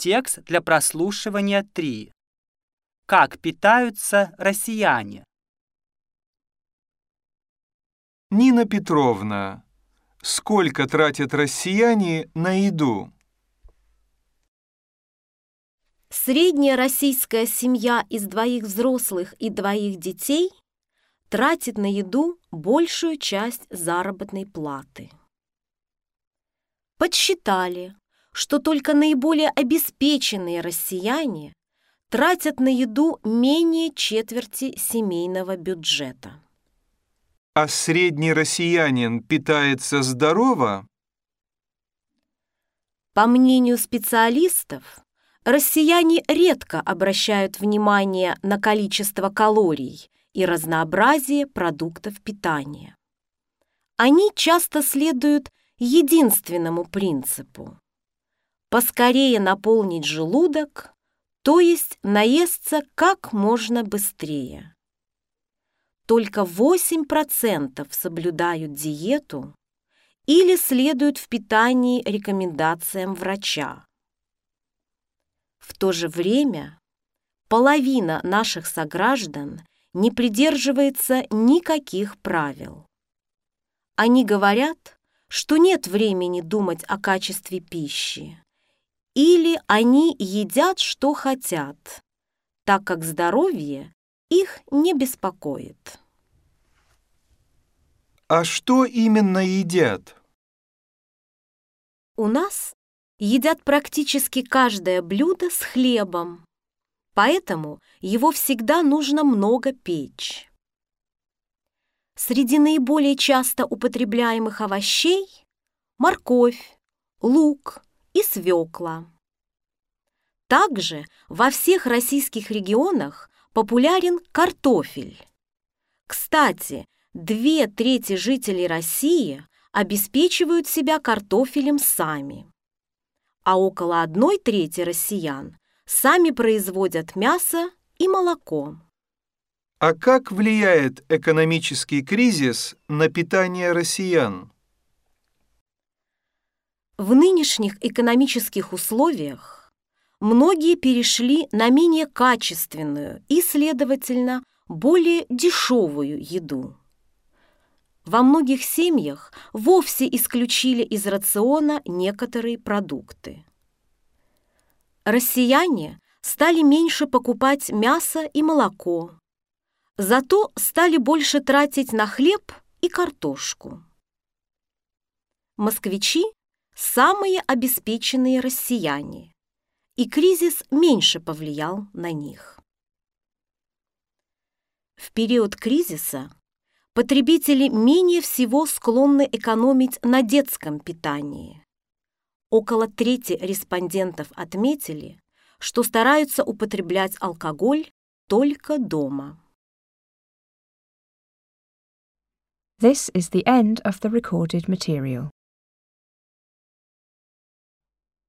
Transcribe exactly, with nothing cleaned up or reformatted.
Текст для прослушивания три. Как питаются россияне? Нина Петровна, сколько тратят россияне на еду? Средняя российская семья из двоих взрослых и двоих детей тратит на еду большую часть заработной платы. Подсчитали, что только наиболее обеспеченные россияне тратят на еду менее четверти семейного бюджета. А средний россиянин питается здорово? По мнению специалистов, россияне редко обращают внимание на количество калорий и разнообразие продуктов питания. Они часто следуют единственному принципу – поскорее наполнить желудок, то есть наесться как можно быстрее. Только восемь процентов соблюдают диету или следуют в питании рекомендациям врача. В то же время половина наших сограждан не придерживается никаких правил. Они говорят, что нет времени думать о качестве пищи, или они едят, что хотят, так как здоровье их не беспокоит. А что именно едят? У нас едят практически каждое блюдо с хлебом, поэтому его всегда нужно много печь. Среди наиболее часто употребляемых овощей – морковь, лук и свекла. Также во всех российских регионах популярен картофель. Кстати, две трети жителей России обеспечивают себя картофелем сами, а около одной трети россиян сами производят мясо и молоко. А как влияет экономический кризис на питание россиян? В нынешних экономических условиях многие перешли на менее качественную и, следовательно, более дешевую еду. Во многих семьях вовсе исключили из рациона некоторые продукты. Россияне стали меньше покупать мясо и молоко, зато стали больше тратить на хлеб и картошку. Москвичи – самые обеспеченные россияне, и кризис меньше повлиял на них. В период кризиса потребители менее всего склонны экономить на детском питании. Около трети респондентов отметили, что стараются употреблять алкоголь только дома. This is the end of the recorded material.